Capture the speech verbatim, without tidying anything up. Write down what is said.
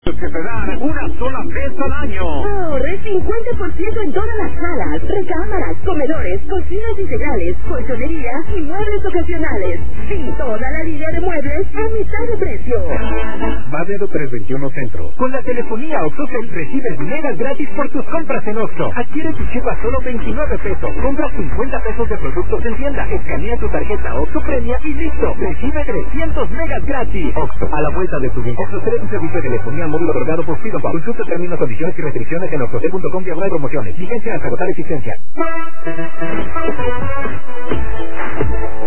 que te dan una sola vez al año. Ahorre cincuenta por ciento en todas las salas, recámaras, comedores, cocinas integrales, colchonería y muebles ocasionales. Sí, toda la línea de muebles a mitad de precio. Madero trescientos veintiuno Centro. Con la telefonía OXXOCEL recibes megas gratis por tus compras en Oxxo. Adquiere tu chip a solo veintinueve pesos. Compra cincuenta pesos de productos en tienda. Escanea tu tarjeta OXXO Premia y listo. Recibe trescientos megas gratis. Oxxo, a la vuelta de tu vida. OXXOCEL es un servicio de telefonía móvil otorgado por Freedom Pop. Consulta términos, condiciones y restricciones en oxxocel punto com diagonal promociones. Vigencia hasta agotar existencia.